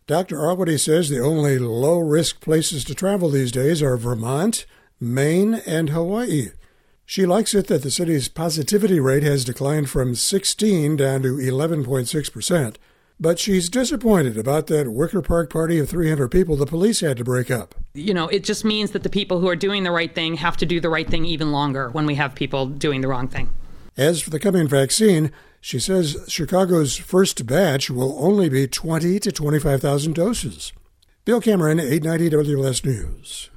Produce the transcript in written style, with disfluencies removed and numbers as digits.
Dr. Arwady says the only low-risk places to travel these days are Vermont, Maine, and Hawaii. She likes it that the city's positivity rate has declined from 16 down to 11.6%, but she's disappointed about that Wicker Park party of 300 people the police had to break up. It just means that the people who are doing the right thing have to do the right thing even longer when we have people doing the wrong thing. As for the coming vaccine, she says Chicago's first batch will only be 20 to 25,000 doses. Bill Cameron, 890 WLS News.